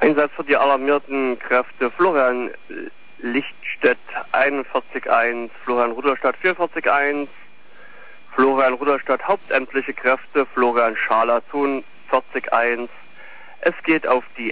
Einsatz für die alarmierten Kräfte Florian Lichtstedt 41.1, Florian Rudolstadt 44.1, Florian Rudolstadt hauptamtliche Kräfte Florian Scharlazun 40.1. Es geht auf die